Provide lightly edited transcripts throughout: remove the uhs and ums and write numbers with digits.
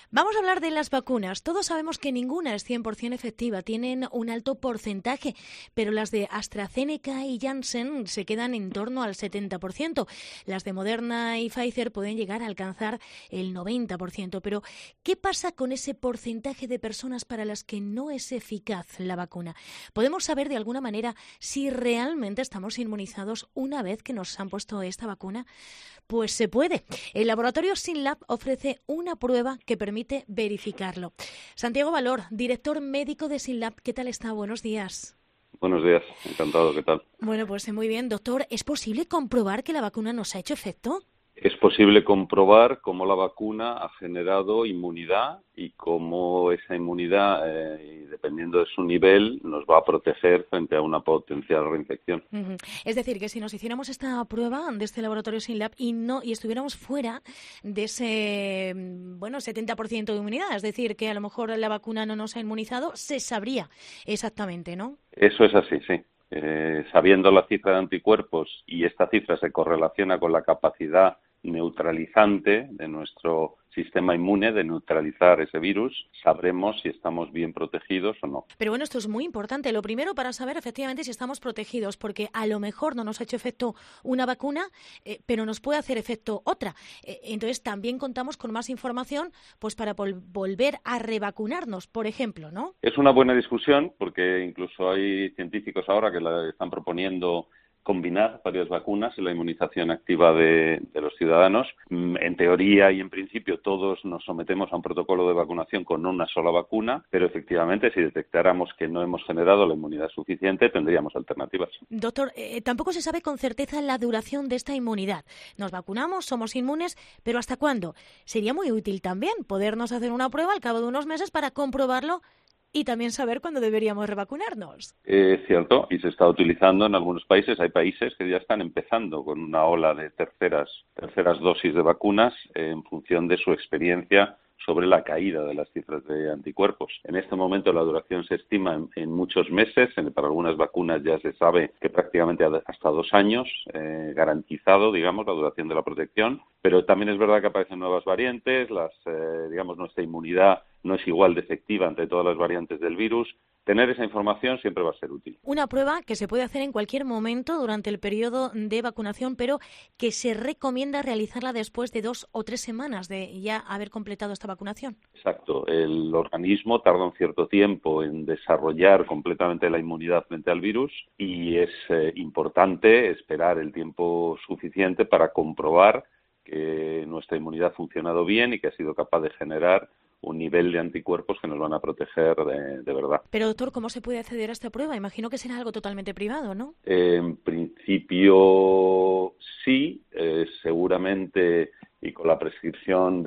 Vamos a hablar de las vacunas. Todos sabemos que ninguna es 100% efectiva, tienen un alto porcentaje, pero las de AstraZeneca y Janssen se quedan en torno al 70%. Las de Moderna y Pfizer pueden llegar a alcanzar el 90%. Pero, ¿qué pasa con ese porcentaje de personas para las que no es eficaz la vacuna? ¿Podemos saber de alguna manera si realmente estamos inmunizados una vez que nos han puesto esta vacuna? Pues se puede. El laboratorio SYNLAB ofrece una prueba que permite verificarlo. Santiago Valor, director médico de SYNLAB, ¿qué tal está? Buenos días. Buenos días, encantado, ¿qué tal? Bueno, pues muy bien. Doctor, ¿es posible comprobar que la vacuna nos ha hecho efecto? Es posible comprobar cómo la vacuna ha generado inmunidad y cómo esa inmunidad, dependiendo de su nivel, nos va a proteger frente a una potencial reinfección. Es decir, que si nos hiciéramos esta prueba de este laboratorio SYNLAB y estuviéramos fuera de ese 70% de inmunidad, es decir, que a lo mejor la vacuna no nos ha inmunizado, se sabría exactamente, ¿no? Eso es así, sí. Sabiendo la cifra de anticuerpos y esta cifra se correlaciona con la capacidad neutralizante de nuestro sistema inmune de neutralizar ese virus, sabremos si estamos bien protegidos o no. Pero bueno, esto es muy importante. Lo primero para saber efectivamente si estamos protegidos, porque a lo mejor no nos ha hecho efecto una vacuna, pero nos puede hacer efecto otra. Entonces también contamos con más información pues para volver a revacunarnos, por ejemplo, ¿no? Es una buena discusión porque incluso hay científicos ahora que la están proponiendo combinar varias vacunas en la inmunización activa de los ciudadanos. En teoría y en principio todos nos sometemos a un protocolo de vacunación con una sola vacuna, pero efectivamente si detectáramos que no hemos generado la inmunidad suficiente tendríamos alternativas. Doctor, tampoco se sabe con certeza la duración de esta inmunidad. Nos vacunamos, somos inmunes, pero ¿hasta cuándo? Sería muy útil también podernos hacer una prueba al cabo de unos meses para comprobarlo y también saber cuándo deberíamos revacunarnos. Es cierto, y se está utilizando en algunos países. Hay países que ya están empezando con una ola de terceras dosis de vacunas en función de su experiencia sobre la caída de las cifras de anticuerpos. En este momento la duración se estima en muchos meses. Para algunas vacunas ya se sabe que prácticamente hasta 2 años, garantizado, digamos, la duración de la protección. Pero también es verdad que aparecen nuevas variantes. Nuestra inmunidad no es igual de efectiva ante todas las variantes del virus. Tener esa información siempre va a ser útil. Una prueba que se puede hacer en cualquier momento durante el periodo de vacunación, pero que se recomienda realizarla después de 2 o 3 semanas de ya haber completado esta vacunación. Exacto. El organismo tarda un cierto tiempo en desarrollar completamente la inmunidad frente al virus y es importante esperar el tiempo suficiente para comprobar que nuestra inmunidad ha funcionado bien y que ha sido capaz de generar un nivel de anticuerpos que nos van a proteger de verdad. Pero, doctor, ¿cómo se puede acceder a esta prueba? Imagino que será algo totalmente privado, ¿no? En principio, sí, seguramente, y con la prescripción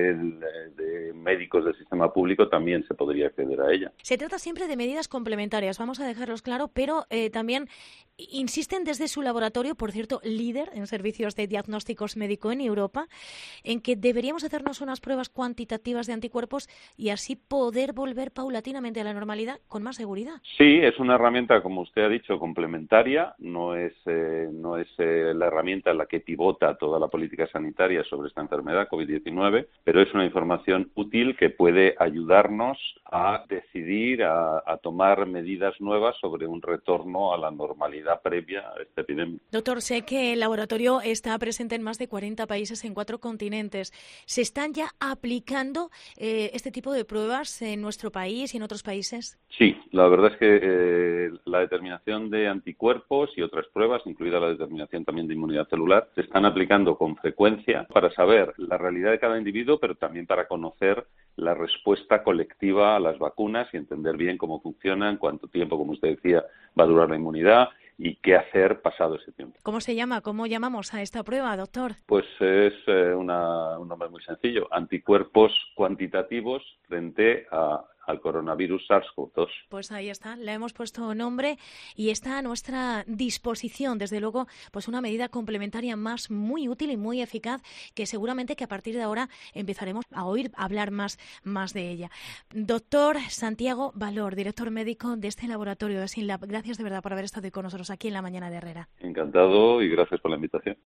de médicos del sistema público también se podría acceder a ella. Se trata siempre de medidas complementarias, vamos a dejarlos claro, pero también insisten desde su laboratorio, por cierto, líder en servicios de diagnósticos médico en Europa, en que deberíamos hacernos unas pruebas cuantitativas de anticuerpos y así poder volver paulatinamente a la normalidad con más seguridad. Sí, es una herramienta, como usted ha dicho, complementaria. No es la herramienta en la que pivota toda la política sanitaria sobre esta enfermedad, COVID-19, pero es una información útil que puede ayudarnos a decidir, a tomar medidas nuevas sobre un retorno a la normalidad previa a esta epidemia. Doctor, sé que el laboratorio está presente en más de 40 países en 4 continentes. ¿Se están ya aplicando este tipo de pruebas en nuestro país y en otros países? Sí, la verdad es que la determinación de anticuerpos y otras pruebas, incluida la determinación también de inmunidad celular, se están aplicando con frecuencia para saber la realidad de cada individuo, pero también para conocer la respuesta colectiva a las vacunas y entender bien cómo funcionan, cuánto tiempo, como usted decía, va a durar la inmunidad y qué hacer pasado ese tiempo. ¿Cómo se llama? ¿Cómo llamamos a esta prueba, doctor? Pues es un nombre muy sencillo, anticuerpos cuantitativos frente al coronavirus SARS-CoV-2. Pues ahí está, le hemos puesto nombre y está a nuestra disposición, desde luego, pues una medida complementaria más muy útil y muy eficaz que seguramente que a partir de ahora empezaremos a oír hablar más de ella. Doctor Santiago Valor, director médico de este laboratorio de SYNLAB, gracias de verdad por haber estado con nosotros aquí en La Mañana de Herrera. Encantado y gracias por la invitación.